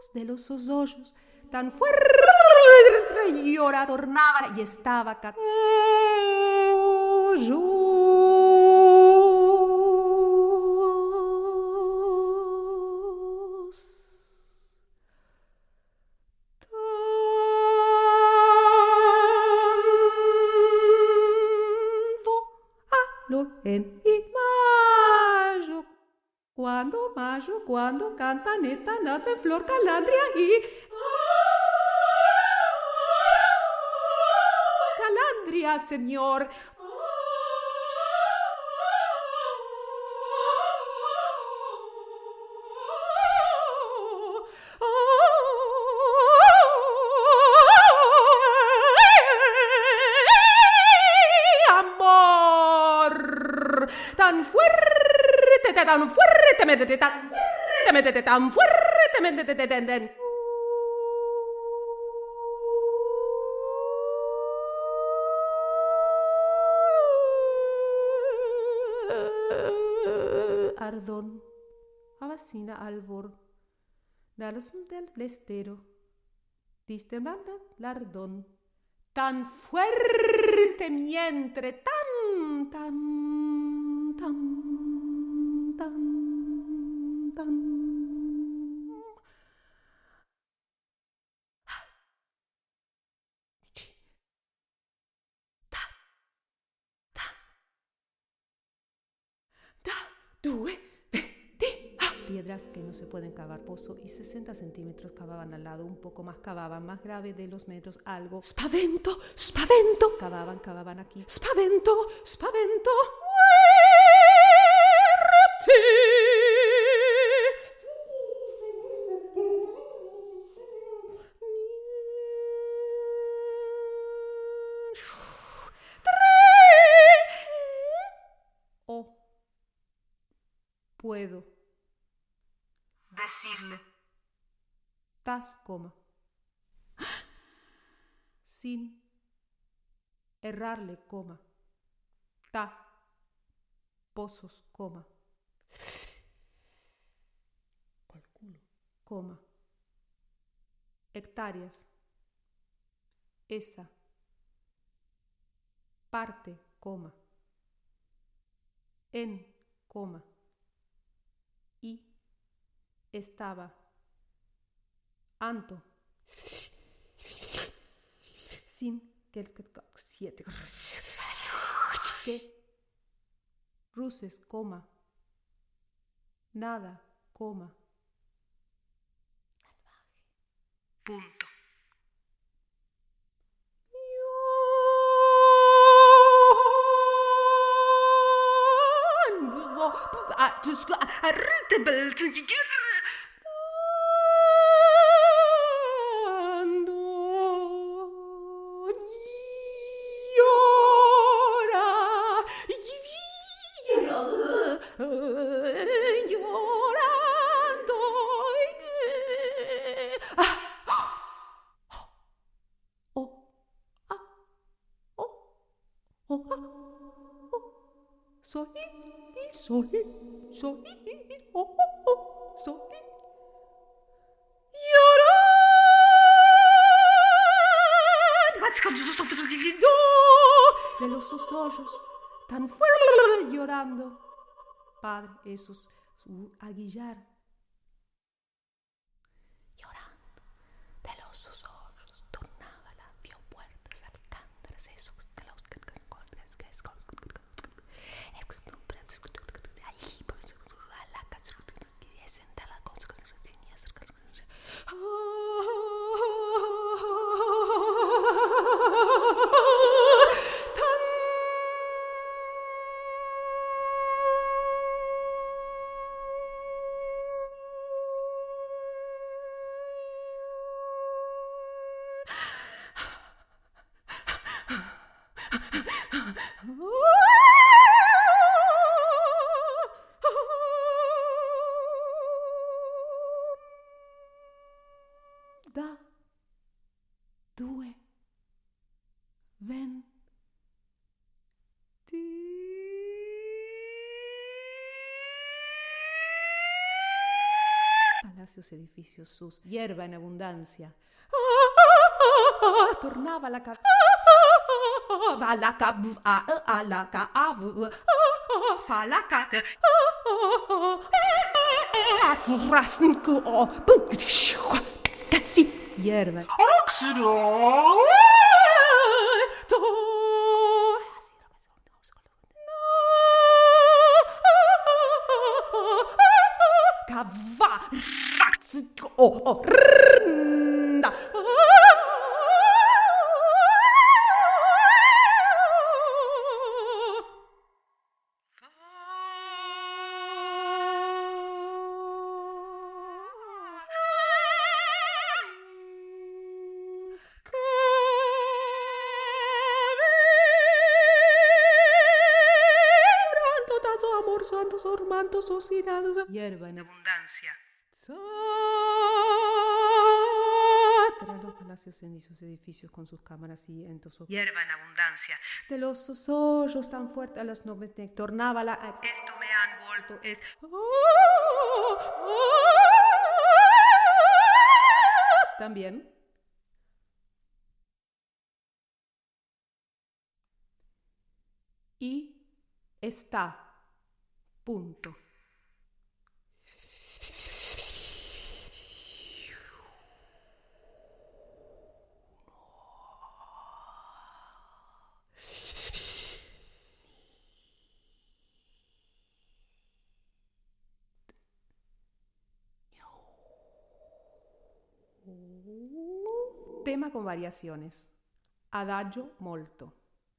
de los hoyos tan fuerte y ahora tornaba y estaba en mayo, cuando cantan esta nace flor calandria y calandria, señor. Amor, tan fuerte, tan fuertemente, tan fuertemente, tan fuertemente. Ardón, avacina albor, nalasum del lestero, distemanda lardón, tan fuerte mientre, tan, tan, tan, tan, tan. Piedras que no se pueden cavar pozo y 60 centímetros cavaban al lado, un poco más cavaban, más grave de los metros, algo. Spavento, spavento. Cavaban aquí. Spavento, spavento. Oh, puedo decirle tas, coma, sin errarle, coma, ta, pozos, coma, calculo, coma, hectáreas, esa, parte, coma, en, coma, y estaba, anto, sin que el siete que ruses, coma, nada, coma, punto. De los hoyos tan fuerte llorando, Padre, esos su aguillar llorando de los hoyos tornaba la vio puertas alcántaras esos de los Da, due, ven, ti. Palacio palacios, edificios, sus hierba en abundancia. Tornaba la cabeza. Hierba. Santos, ormantos, oscirados, hierba en abundancia. Tras los palacios en sus edificios con sus cámaras y vientos, hierba en abundancia. De los hoyos tan fuertes a las nubes tornaba la esto me han vuelto es. También. Y está. Punto. Tema con variaciones. Adagio molto.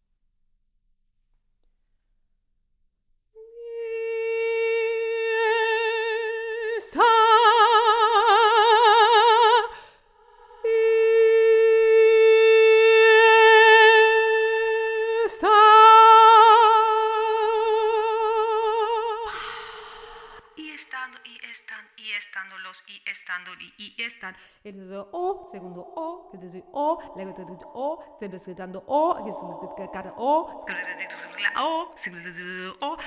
Están el o, segundo o, que dice o, luego te dice o, se desgretando o, que se desgretando o, o,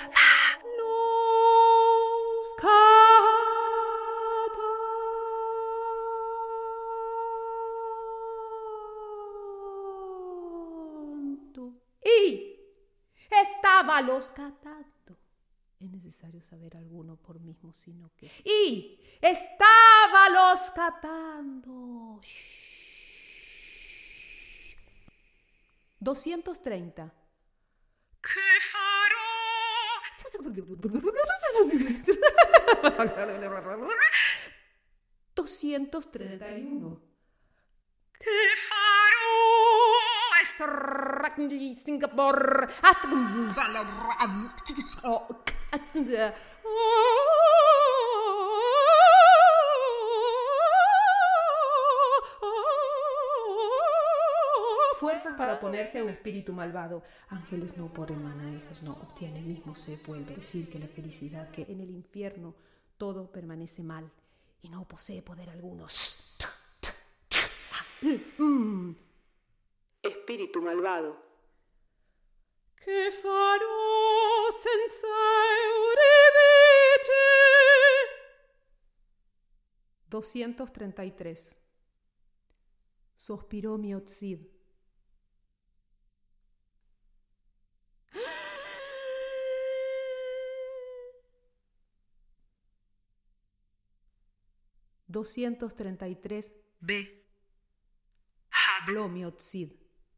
los canto y estaba los catando. Es necesario saber alguno por mismo, sino que... Y estaba los catando. 230. ¿Qué farò? 231. ¿Qué farò? Singapore. Fuerzas para oponerse a un espíritu malvado. Ángeles no por hermana, hijos no obtienen, mismo se vuelve. Decir que la felicidad, que en el infierno todo permanece mal y no posee poder alguno. Espíritu malvado. Che farò senza Euridice? 233. Sospiró mio Cid. $233 B. Habló mio Cid.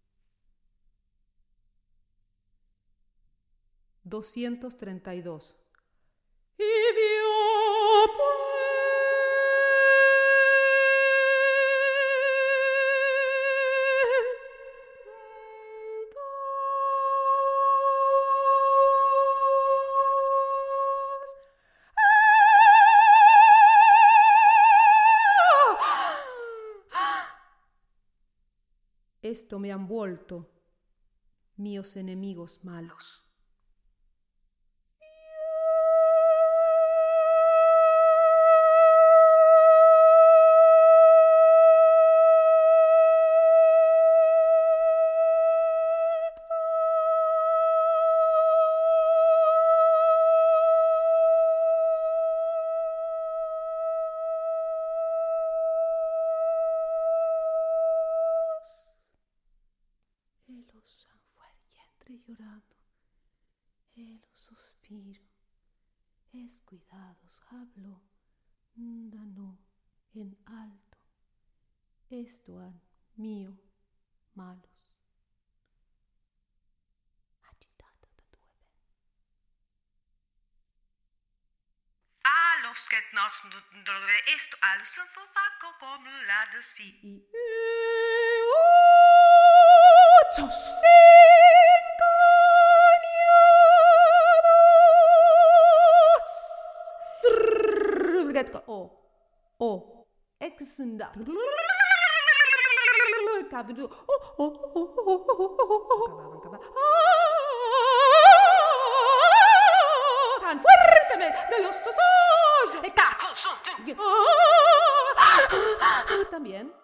232. Y vio esto me han vuelto míos enemigos malos. llorando. El suspiro. Es cuidados, hablo, dano, en alto. Esto han mío, malos. Agitata da duebe. A los que nos esto al son fofaco como la de si. Y O exunda cabdu tan fuerte de los ojos también